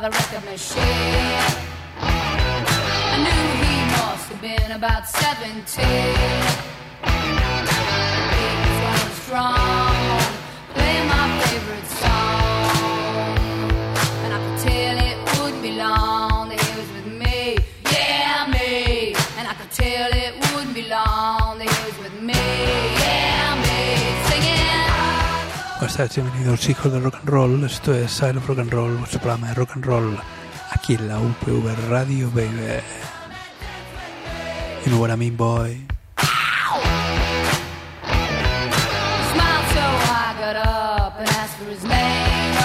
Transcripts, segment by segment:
the record machine. I knew he must have been about 17. He was running strong, playing my favorite song, and I could tell it wouldn't be long that he was with me, yeah, me. And I could tell it wouldn't be long that he was with me, yeah, me, singing. Buenas tardes, bienvenidos hijos del rock and roll. Esto es Style of Rock and Roll, vuestro programa de rock and roll aquí en la UPV Radio, baby. You know what I mean, boy. Smiled so I got up and asked for his name.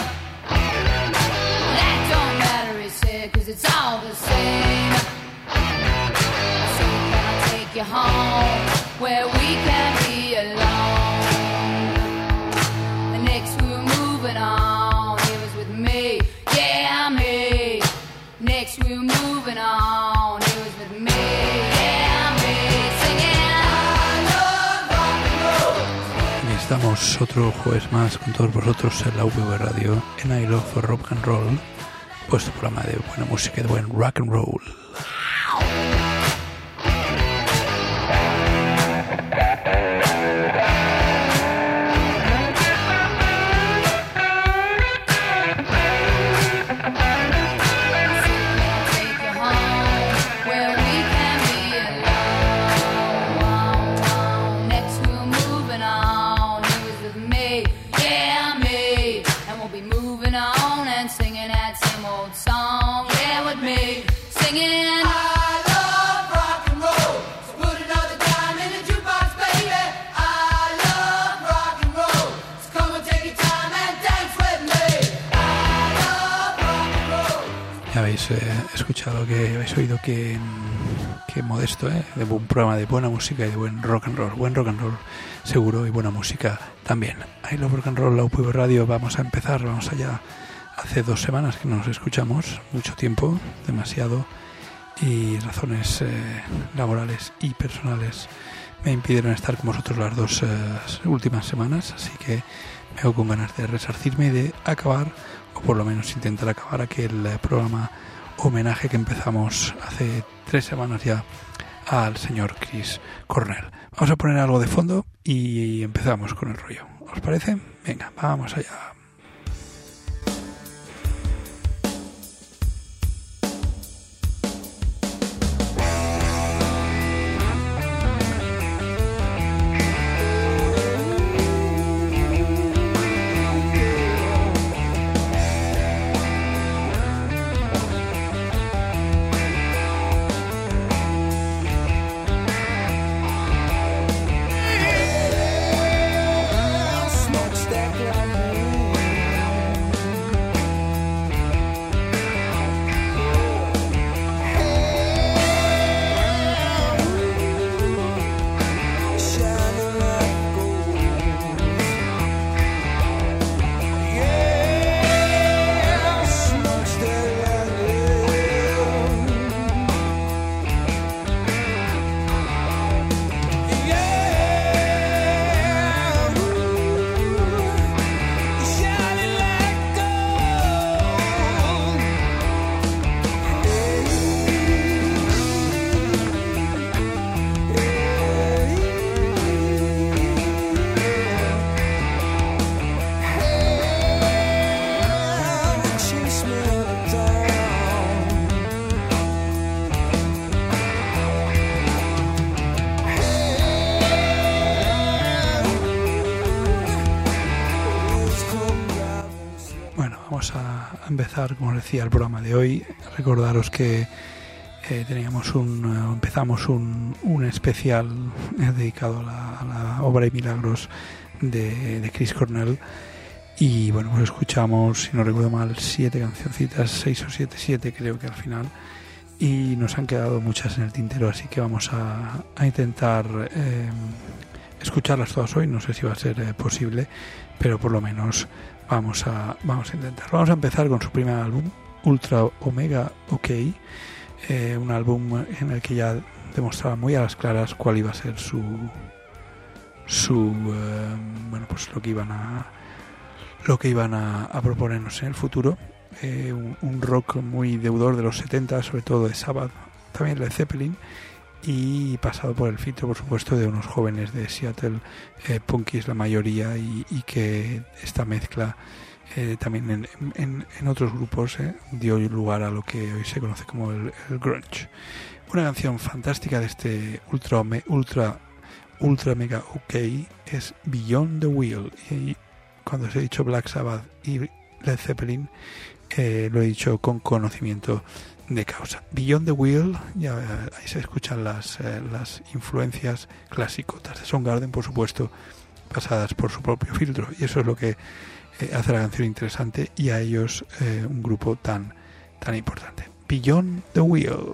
That don't matter, he said, 'cause it's all the same. I said, can I take you home where we can be alone? The next we were moving on, he was with me, yeah, me. Next we were moving on, he was with me, yeah, me. Singing, I love rock and roll. Aquí estamos otro jueves más con todos vosotros en la UPV Radio, en I Love for Rock and Roll, vuestro programa de buena música y de buen rock and roll. Habéis escuchado, que habéis oído que modesto, de un programa de buena música y de buen rock and roll seguro, y buena música también. I Love Rock and Roll, la UPV Radio. Vamos allá. Hace 2 semanas que no nos escuchamos, mucho tiempo, demasiado, y razones laborales y personales me impidieron estar con vosotros las 2 últimas semanas, así que me hago con ganas de resarcirme y de acabar, o por lo menos intentar acabar, aquel programa homenaje que empezamos hace 3 semanas ya al señor Chris Cornell. Vamos a poner algo de fondo y empezamos con el rollo. ¿Os parece? Venga, vamos allá. Empezar, como os decía, el programa de hoy. Recordaros que empezamos un especial dedicado a la obra y milagros de Chris Cornell, y bueno, pues escuchamos, si no recuerdo mal, 7 cancioncitas, 6 o 7 creo que al final, y nos han quedado muchas en el tintero, así que vamos a intentar escucharlas todas hoy. No sé si va a ser posible, pero por lo menos vamos a intentar. Vamos a empezar con su primer álbum, Ultra Omega OK, un álbum en el que ya demostraba muy a las claras cuál iba a ser su bueno, pues lo que iban a proponernos en el futuro. un rock muy deudor de los 70, sobre todo de Sabbath, también Led Zeppelin, y pasado por el filtro, por supuesto, de unos jóvenes de Seattle, punkis la mayoría, y que esta mezcla también en otros grupos dio lugar a lo que hoy se conoce como el grunge. Una canción fantástica de este ultra mega ok es Beyond the Wheel, y cuando os he dicho Black Sabbath y Led Zeppelin, lo he dicho con conocimiento de causa. Beyond the Wheel, ya ahí se escuchan las influencias clasicotas de Soundgarden, por supuesto, pasadas por su propio filtro, y eso es lo que hace la canción interesante, y a ellos un grupo tan importante. Beyond the Wheel.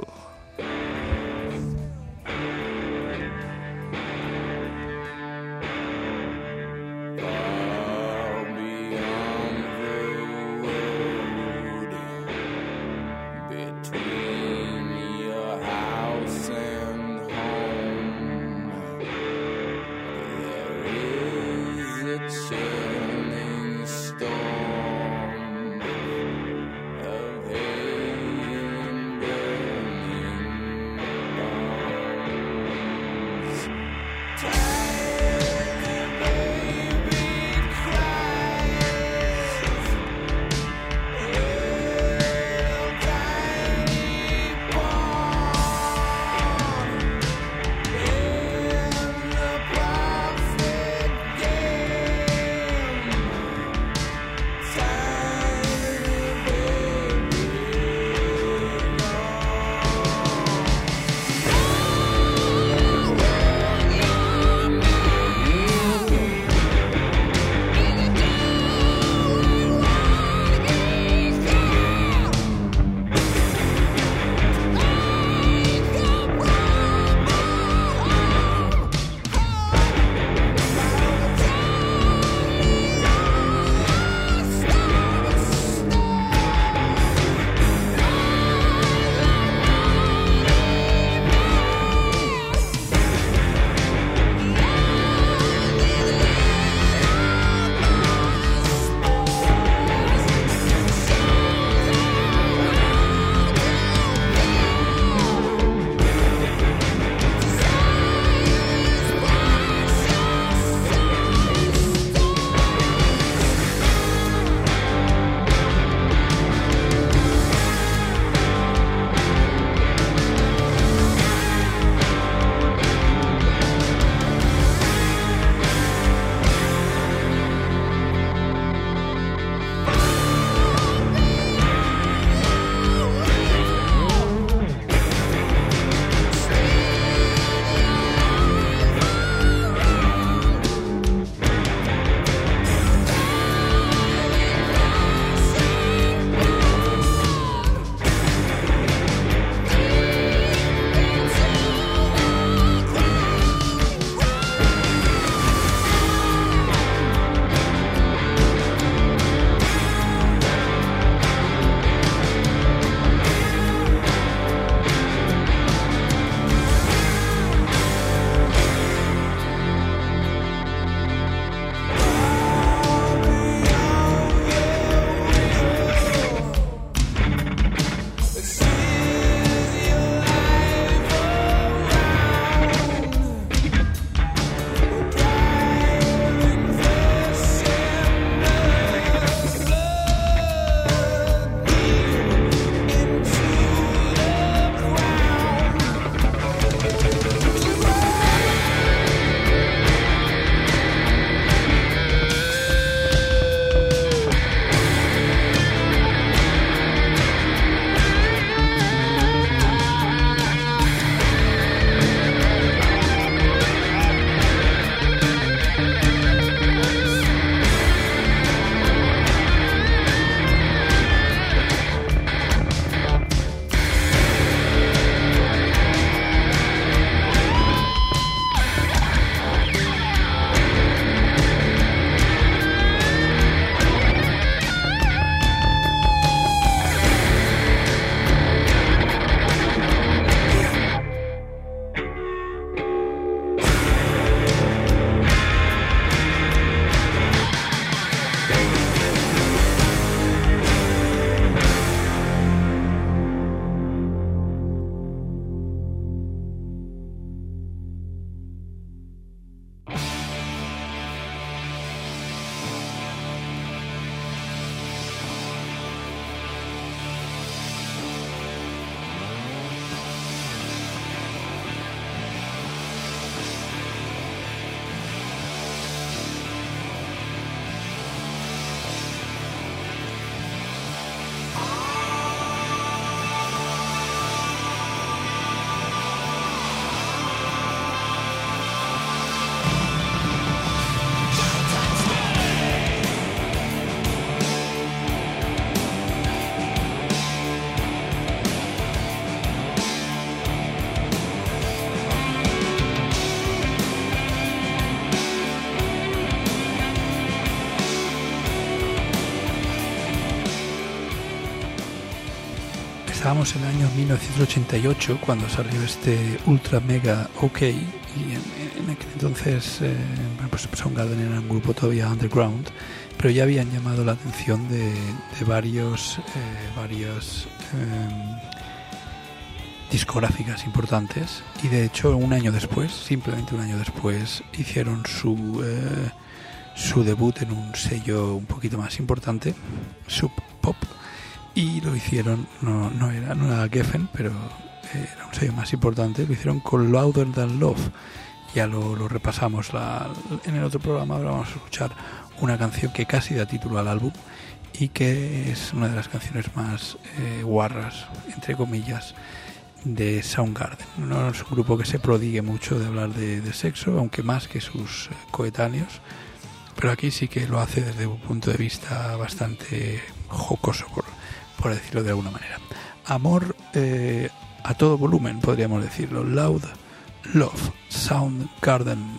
Estábamos en el año 1988 cuando salió este Ultra Mega OK, y en aquel entonces pues Soundgarden era un grupo todavía underground, pero ya habían llamado la atención de varios discográficas importantes, y de hecho simplemente un año después hicieron su debut en un sello un poquito más importante, Sub Pop, y lo hicieron, no era Geffen, pero era un sello más importante. Lo hicieron con Louder Than Love. Ya lo repasamos en el otro programa. Ahora vamos a escuchar una canción que casi da título al álbum y que es una de las canciones más guarras, entre comillas, de Soundgarden. No es un grupo que se prodigue mucho de hablar de sexo, aunque más que sus coetáneos, pero aquí sí que lo hace desde un punto de vista bastante jocoso, por decirlo de alguna manera. Amor a todo volumen, podríamos decirlo. Loud Love, Soundgarden.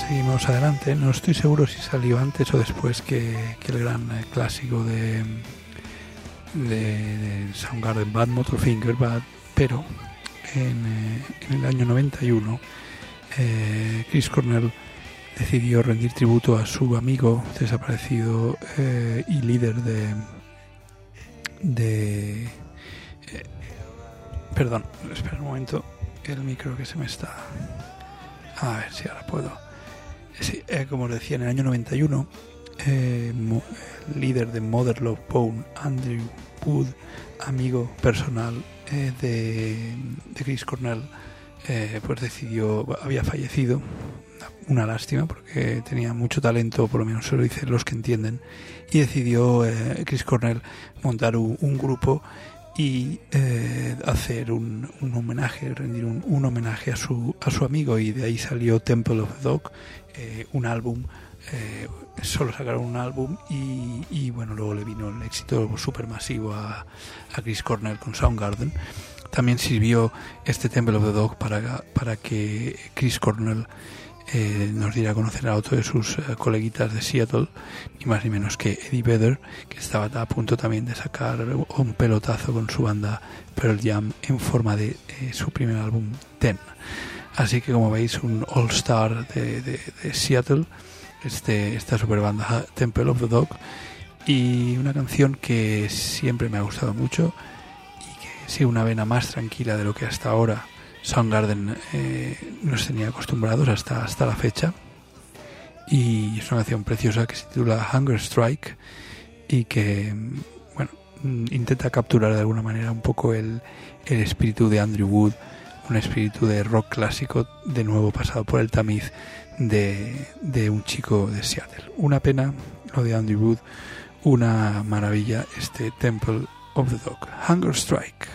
seguimos adelante. No estoy seguro si salió antes o después que el gran clásico de Soundgarden, Bad Motorfinger, pero en el año 91 Chris Cornell decidió rendir tributo a su amigo desaparecido y líder perdón, espera un momento, el micro que se me está... A ver si ahora puedo. Sí, como os decía, en el año 91 el líder de Mother Love Bone, Andrew Wood, amigo personal de Chris Cornell, pues había fallecido. Una lástima, porque tenía mucho talento, por lo menos se lo dicen los que entienden, y decidió Chris Cornell montar un grupo y hacer un homenaje, rendir un homenaje a su amigo, y de ahí salió Temple of the Dog, un álbum. Solo sacaron un álbum y bueno, luego le vino el éxito supermasivo a Chris Cornell con Soundgarden. También sirvió este Temple of the Dog para que Chris Cornell nos diera a conocer a otro de sus coleguitas de Seattle, ni más ni menos que Eddie Vedder, que estaba a punto también de sacar un pelotazo con su banda Pearl Jam en forma de su primer álbum, Ten. Así que, como veis, un all-star de Seattle, esta super banda Temple of the Dog, y una canción que siempre me ha gustado mucho y que sigue una vena más tranquila de lo que hasta ahora Soundgarden nos tenía acostumbrados hasta la fecha, y es una canción preciosa que se titula Hunger Strike y que, bueno, intenta capturar de alguna manera un poco el espíritu de Andrew Wood, un espíritu de rock clásico, de nuevo pasado por el tamiz de un chico de Seattle. Una pena lo de Andrew Wood, una maravilla este Temple of the Dog, Hunger Strike.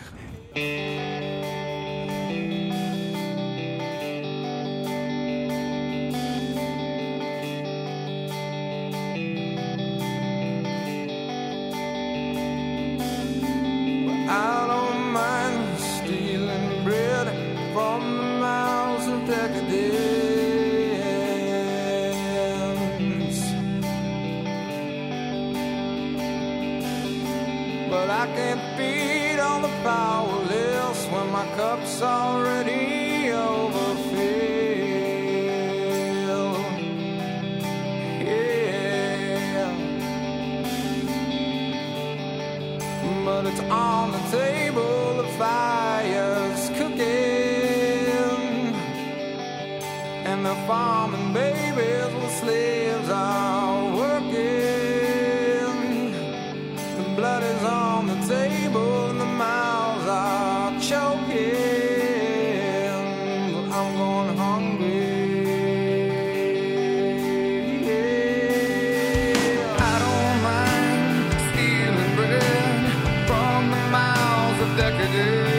Cup's already overfilled. Yeah, but it's on the table, the fire's cooking, and the farming babies with slaves are working. The blood is on the table and the mouths are choking. I'm going hungry. Yeah. I don't mind stealing bread from the mouths of decadence,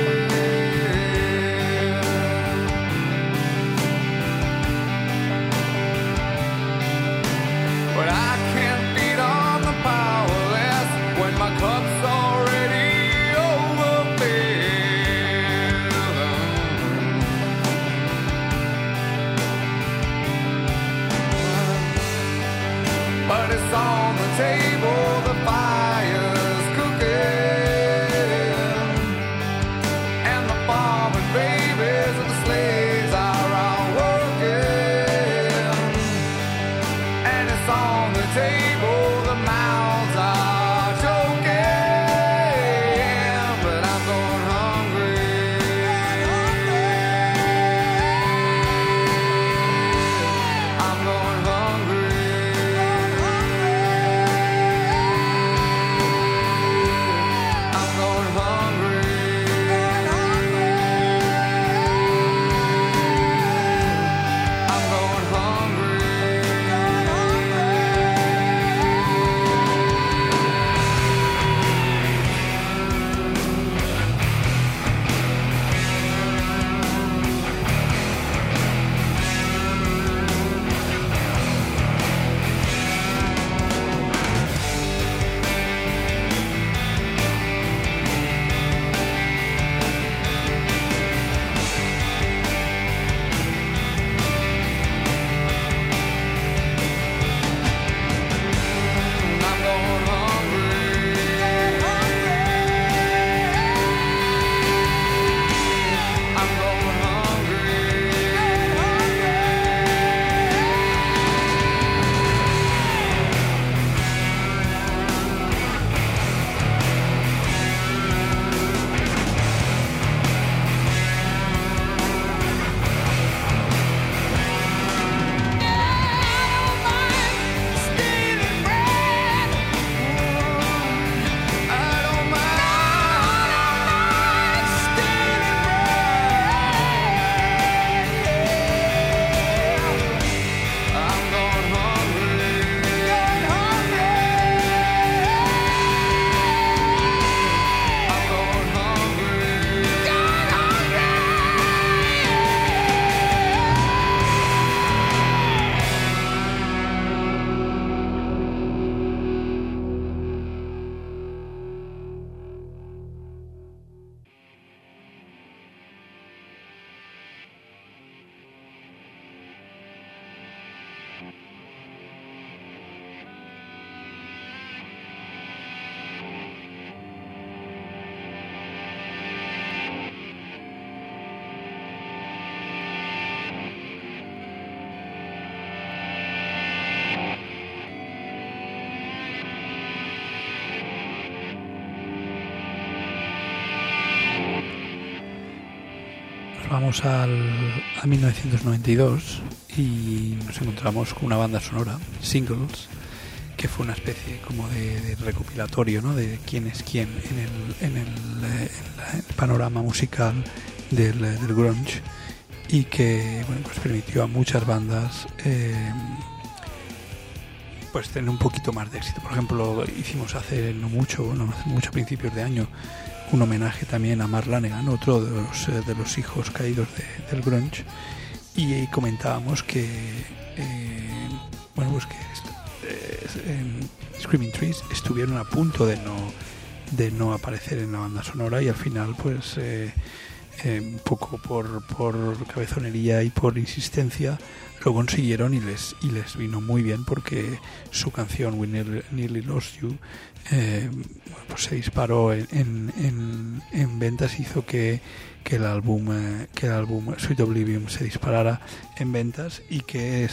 vamos a 1992 y nos encontramos con una banda sonora, Singles, que fue una especie como de recopilatorio, ¿no?, de quién es quién en el panorama musical del grunge, y que, bueno, pues permitió a muchas bandas pues tener un poquito más de éxito. Por ejemplo, hicimos hace mucho a principios de año, un homenaje también a Mark Lanegan, otro de los hijos caídos del grunge, y comentábamos que Screaming Trees estuvieron a punto de no aparecer en la banda sonora, y al final pues un poco por cabezonería y por insistencia lo consiguieron, y les vino muy bien, porque su canción We Nearly Lost You pues se disparó en ventas, hizo que el álbum Sweet Oblivion se disparara en ventas, y que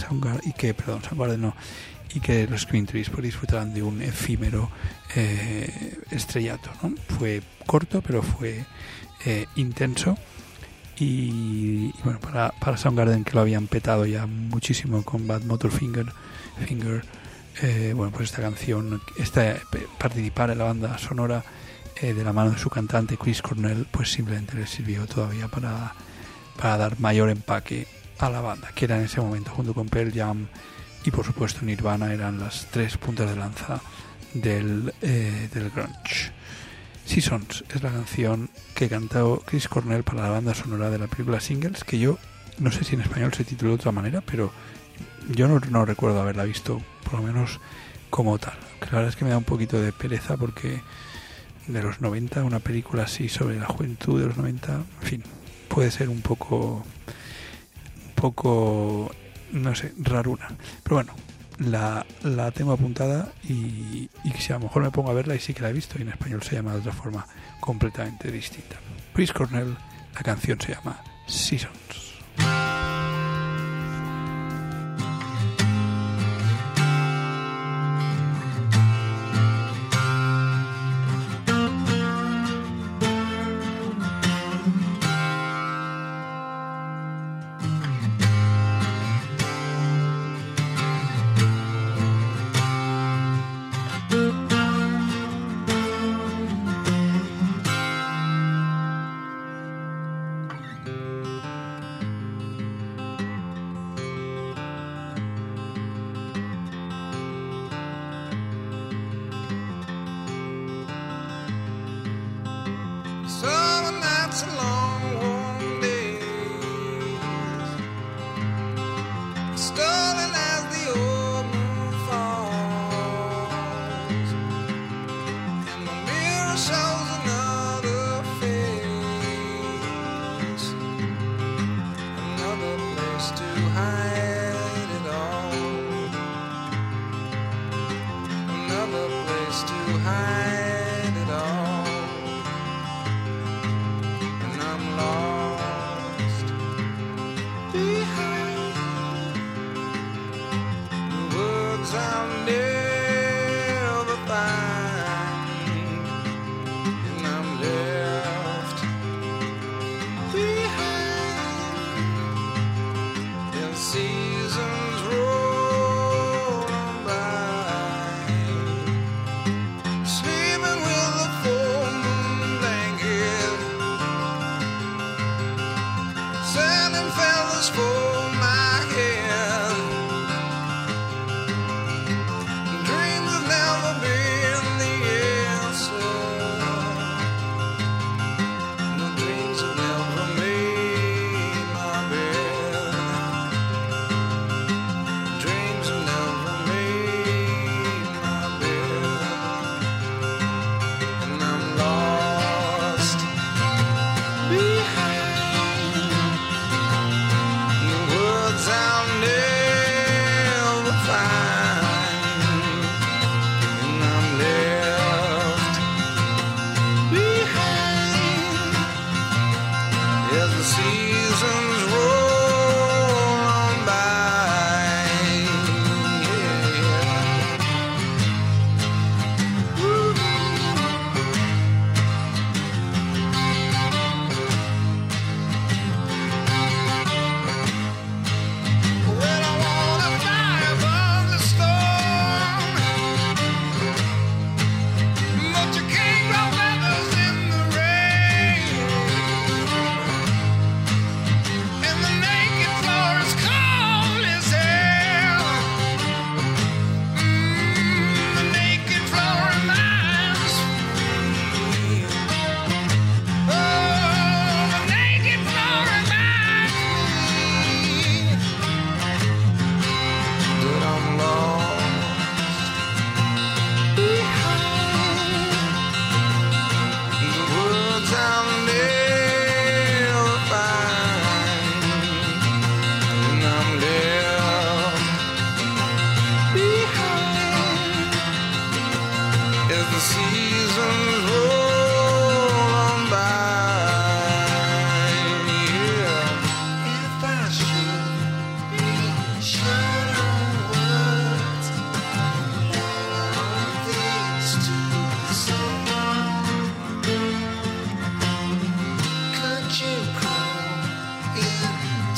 los Screaming Trees pues disfrutaran de un efímero estrellato, ¿no? Fue corto, pero fue intenso. Y bueno, para Soundgarden, que lo habían petado ya muchísimo con Bad Motor Finger, bueno, pues esta canción, participar en la banda sonora de la mano de su cantante Chris Cornell, pues simplemente les sirvió todavía para dar mayor empaque a la banda, que era en ese momento, junto con Pearl Jam y por supuesto Nirvana, eran las tres puntas de lanza del grunge. Seasons es la canción que cantó Chris Cornell para la banda sonora de la película Singles, que yo no sé si en español se tituló de otra manera, pero yo no recuerdo haberla visto, por lo menos como tal. Que la verdad es que me da un poquito de pereza, porque de los 90, una película así sobre la juventud de los 90, en fin, puede ser un poco no sé, raruna. Pero bueno, la tengo apuntada, y si a lo mejor me pongo a verla, y sí que la he visto, y en español se llama de otra forma completamente distinta. Chris Cornell, la canción se llama Seasons.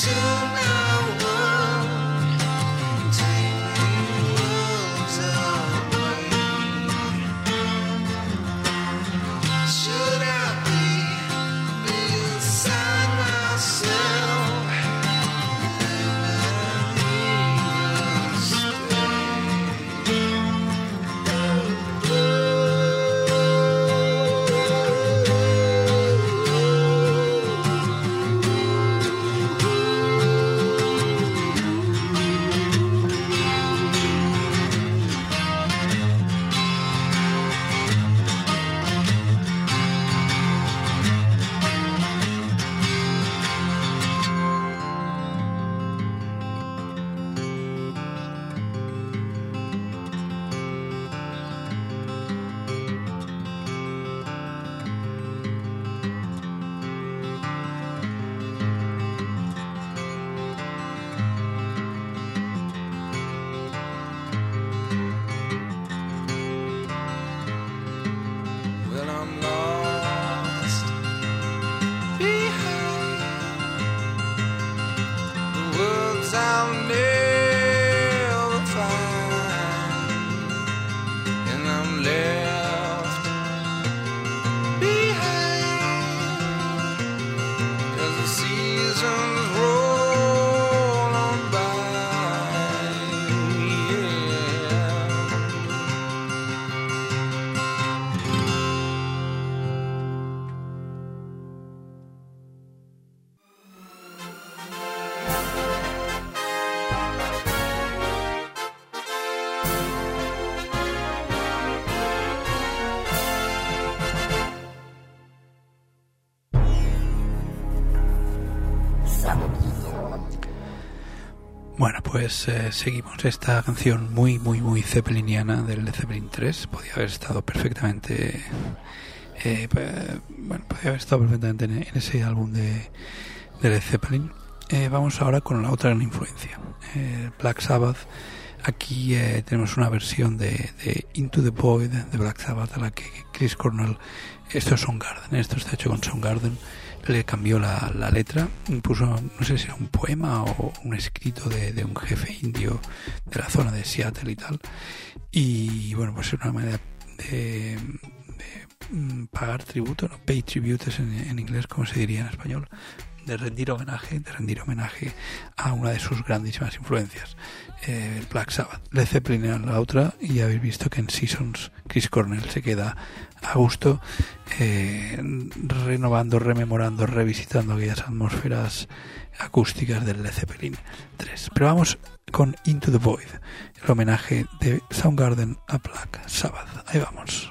Bueno, pues seguimos. Esta canción muy zeppeliniana del Led Zeppelin 3 podía haber estado perfectamente en ese álbum de Led Zeppelin. Vamos ahora con la otra gran influencia, Black Sabbath. Aquí tenemos una versión de Into the Void de Black Sabbath, a la que Chris Cornell, esto es Soundgarden, esto está hecho con Soundgarden, le cambió la letra, puso, no sé si era un poema o un escrito de un jefe indio de la zona de Seattle y tal, y bueno, pues es una manera de pagar tributo, ¿no? Pay tribute es en inglés, como se diría en español, de rendir homenaje a una de sus grandísimas influencias, Black Sabbath. Led Zeppelin era la otra, y habéis visto que en Seasons Chris Cornell se queda a gusto, renovando, rememorando, revisitando aquellas atmósferas acústicas del Led Zeppelin 3. Pero vamos con Into the Void, el homenaje de Soundgarden a Black Sabbath. Ahí vamos.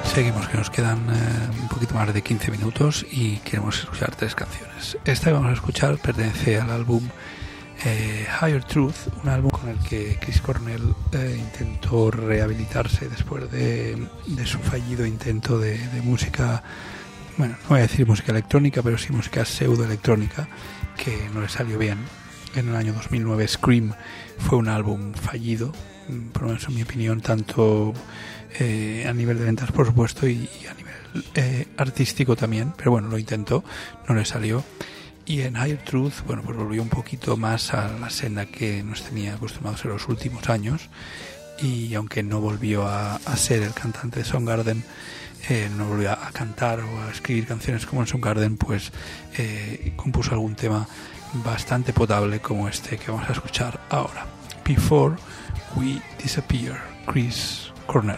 Seguimos, que nos quedan un poquito más de 15 minutos y queremos escuchar 3 canciones. Esta que vamos a escuchar pertenece al álbum Higher Truth, un álbum con el que Chris Cornell intentó rehabilitarse después de su fallido intento de música, bueno, no voy a decir música electrónica, pero sí música pseudoelectrónica, que no le salió bien. En el año 2009 Scream fue un álbum fallido, por lo menos en mi opinión, tanto a nivel de ventas, por supuesto, y a nivel artístico también, pero bueno, lo intentó, no le salió. Y en Higher Truth, bueno, pues volvió un poquito más a la senda que nos tenía acostumbrados en los últimos años, y aunque no volvió a ser el cantante de Soundgarden, no volvió a cantar o a escribir canciones como en Soundgarden, pues compuso algún tema bastante potable como este que vamos a escuchar ahora, Before We Disappear, Chris Cornell.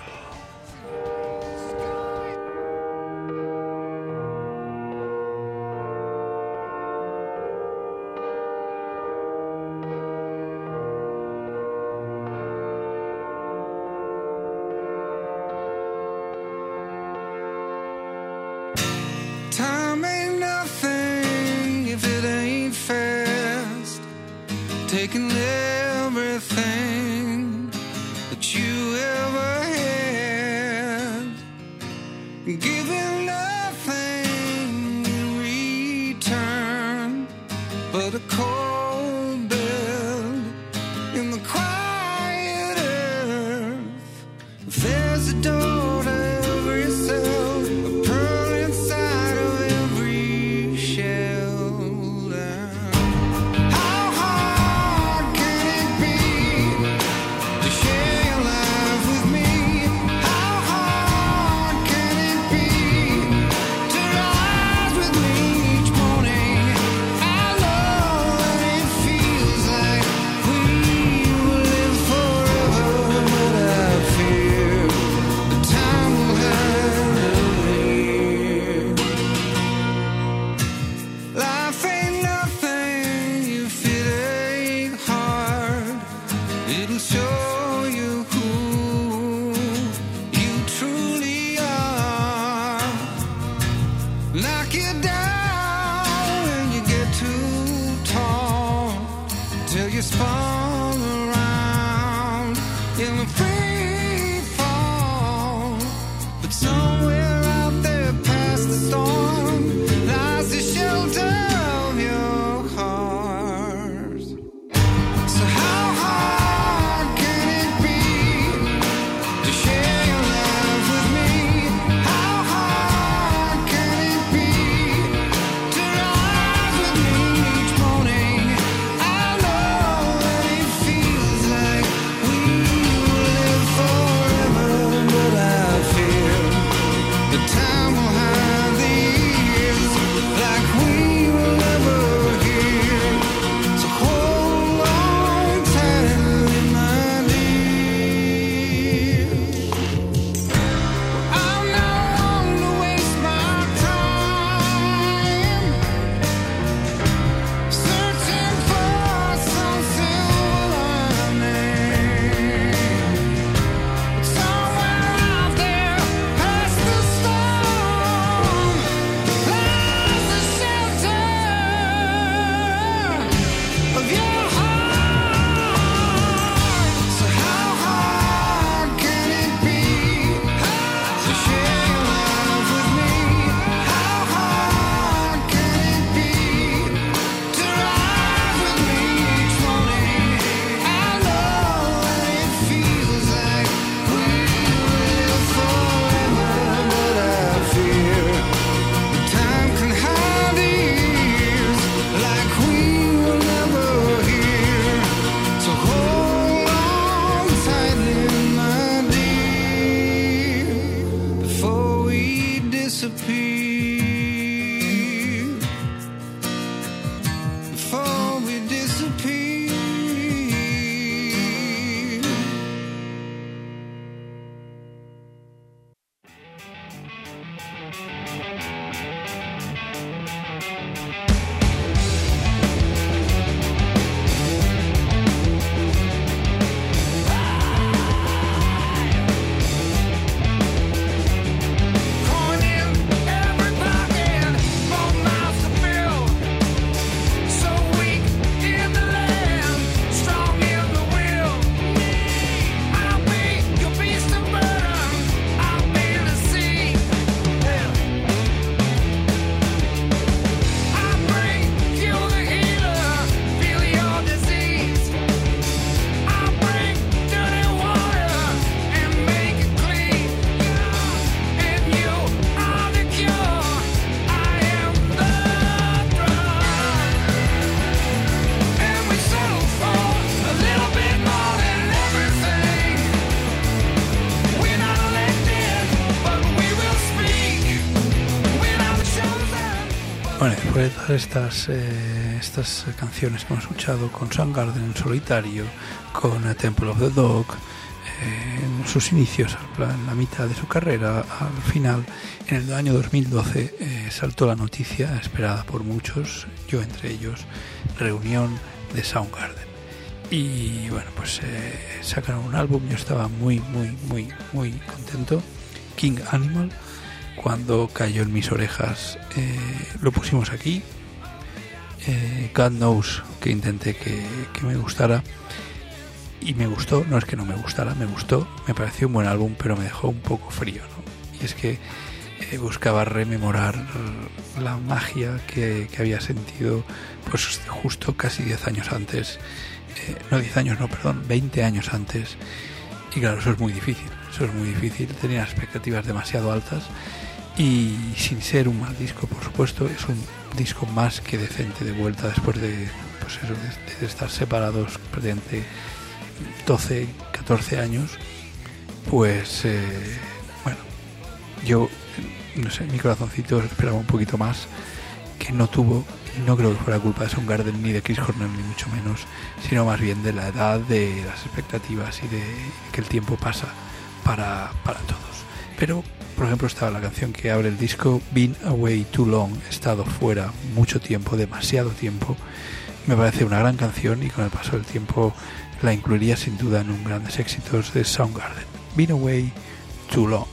Time ain't nothing if it ain't fast. Taking everything that you ever had, giving nothing in return but a cold bed in the quiet earth. There's a door to every cell, a pearl inside of every shell. How hard can it be to share your life with me? How hard can it be to rise with me each morning? I know that it feels like we will live forever, but I fear the time Bueno, después de todas estas canciones que hemos escuchado, con Soundgarden en solitario, con A Temple of the Dog, en sus inicios, en la mitad de su carrera, al final, en el año 2012, saltó la noticia, esperada por muchos, yo entre ellos, reunión de Soundgarden. Y bueno, pues sacaron un álbum, yo estaba muy contento, King Animal. Cuando cayó en mis orejas, lo pusimos aquí. God knows que intenté que me gustara, y me gustó. No es que no me gustara, me gustó, me pareció un buen álbum, pero me dejó un poco frío, ¿no? Y es que buscaba rememorar la magia que había sentido pues justo casi 10 años antes, 20 años antes. Y claro, eso es muy difícil, tenía expectativas demasiado altas, y sin ser un mal disco, por supuesto, es un disco más que decente de vuelta después de, pues eso, de estar separados prácticamente 12, 14 años. Pues bueno, yo no sé, mi corazoncito esperaba un poquito más, que no tuvo. No creo que fuera culpa de Soundgarden ni de Chris Cornell, ni mucho menos, sino más bien de la edad, de las expectativas y de que el tiempo pasa para todos. Pero, por ejemplo, estaba la canción que abre el disco, Been Away Too Long, he estado fuera mucho tiempo, demasiado tiempo. Me parece una gran canción, y con el paso del tiempo la incluiría sin duda en un grandes éxitos de Soundgarden. Been Away Too Long.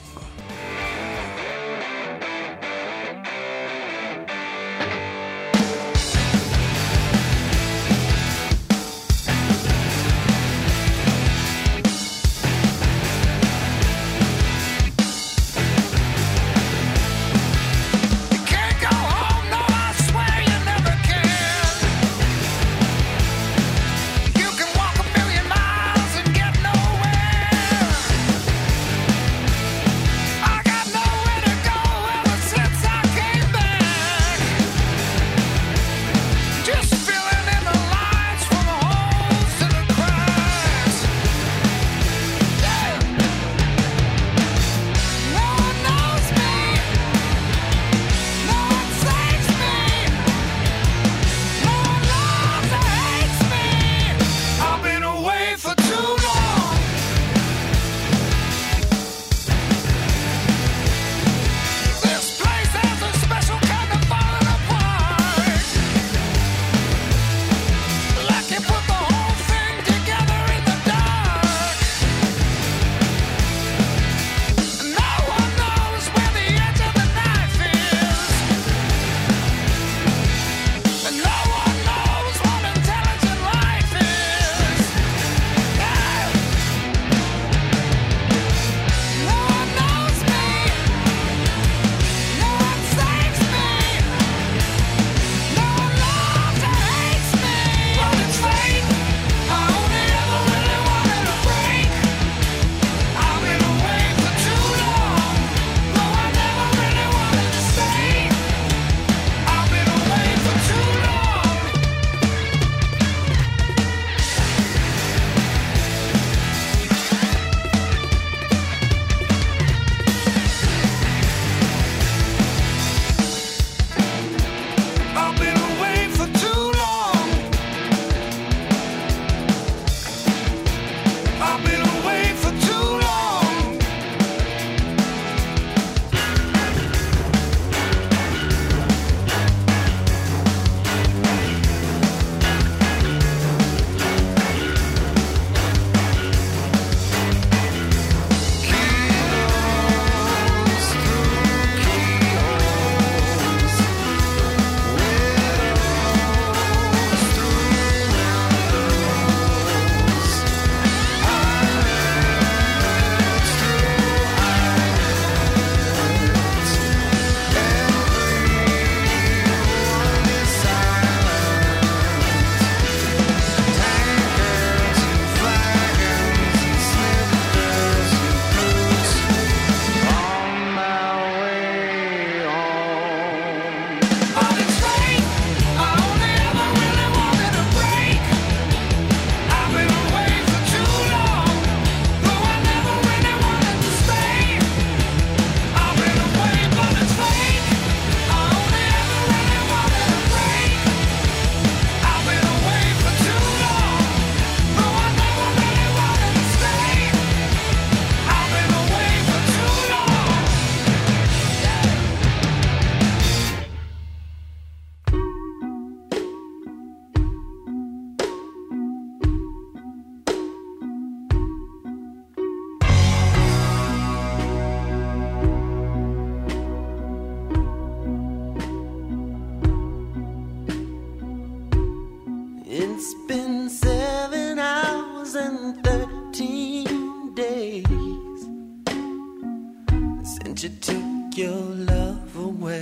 since you took your love away.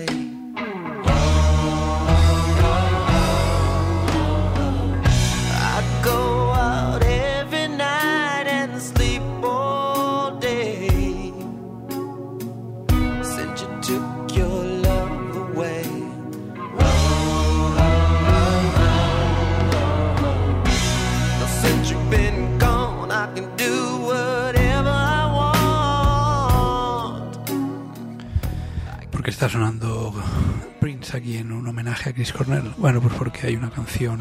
I go out every night and sleep all day since you took your love away. Now since you've been gone, I can do whatever I want. ¿Por qué está sonando Prince aquí en un homenaje a Chris Cornell? Bueno, pues porque hay una canción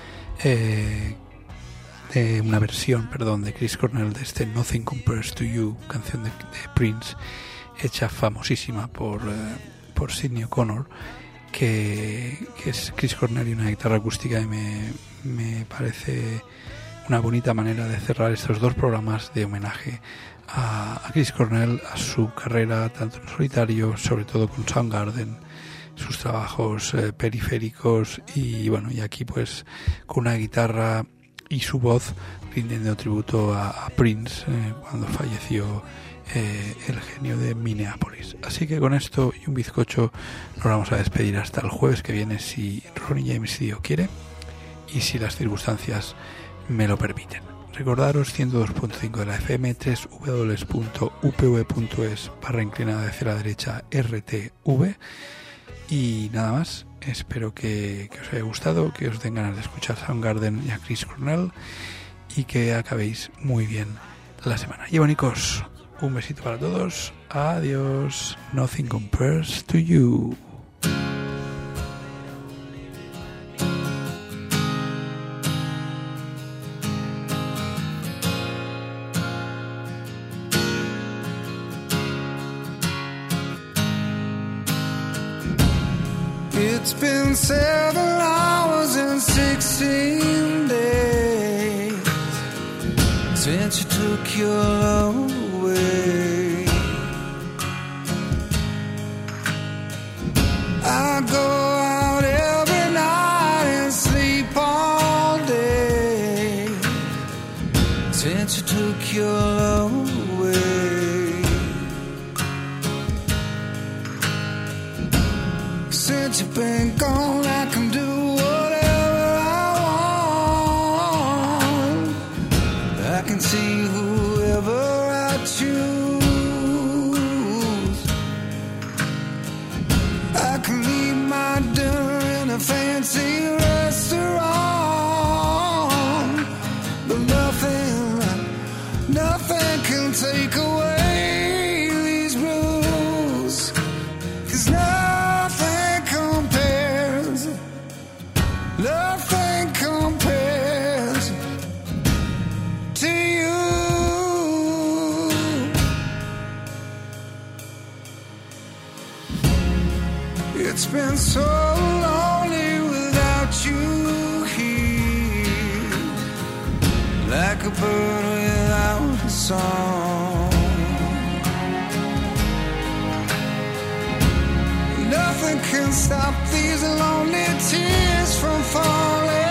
una versión de Chris Cornell de este Nothing Compares to You, canción de Prince, hecha famosísima por Sidney O'Connor, que es Chris Cornell y una guitarra acústica, y me parece una bonita manera de cerrar estos dos programas de homenaje a Chris Cornell, a su carrera tanto en solitario, sobre todo con Soundgarden, sus trabajos periféricos, y bueno, y aquí pues con una guitarra y su voz rindiendo tributo a Prince cuando falleció el genio de Minneapolis. Así que con esto y un bizcocho nos vamos a despedir hasta el jueves que viene, si Ronnie James Dio quiere y si las circunstancias me lo permiten. Recordaros 102.5 de la FM, www.upv.es/inclinada hacia la derecha RTV, y nada más. Espero que os haya gustado, que os den ganas de escuchar Soundgarden y a Chris Cornell, y que acabéis muy bien la semana. Y bonicos, un besito para todos. Adiós. Nothing compares to you. It's been 7 hours and 16 days since you took your love away. I go out every night and sleep all day since you took your love away. Since you've been gone, I can do whatever I want. I can see whoever I choose. I can eat my dinner in a fancy restaurant, but nothing can take away these blues. 'Cause nothing compares to you. It's been so lonely without you here, like a bird without a song. Nothing can stop these lonely tears from falling.